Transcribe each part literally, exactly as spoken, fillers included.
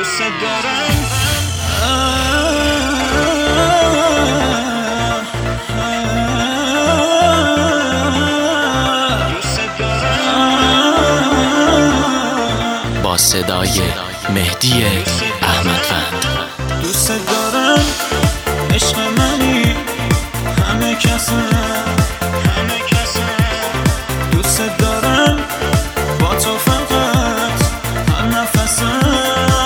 دوست دارم. با صدای مهدی احمدوند. دوست دارم عشق منی همه کسم همه کسم دوست دارم با تو فقط هر نفسم.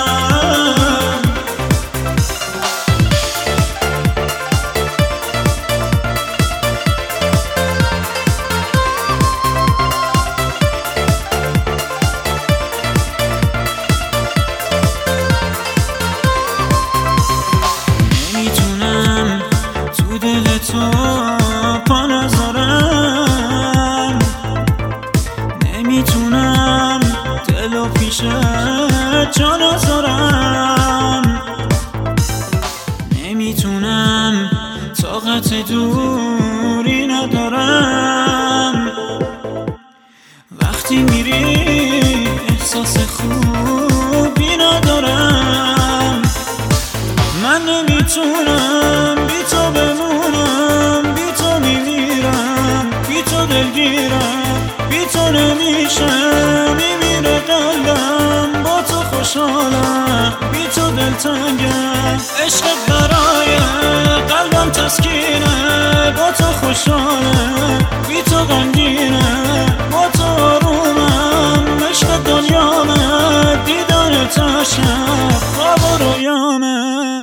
نمیتونم تو دل تو پا نذارم، نمیتونم دلو پیش جا نذارم، نمیتونم طاقت دوری ندارم. وقتی میری احساس خوبی ندارم. من نمیتونم بی تو بمونم، بی تو میمیرم، بی تو دلگیرم، بی تو نمیشه میمیره قلبم. با تو خوشحالم بی تو دلتنگم، عشق برای قلبم تسکینه. با تو خوشحالم بی تو غمگینه، با تو آرومم، عشق دنیامه، دیدن تشم خواب و رویامه.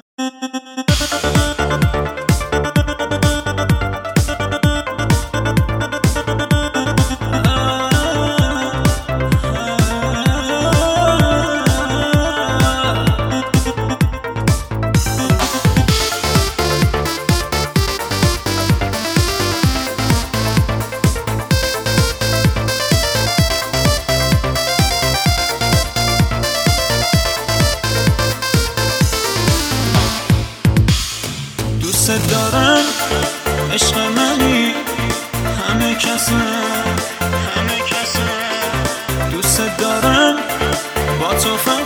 دوست دارم عشق منی همه کسم همه کسم دوست دارم با تو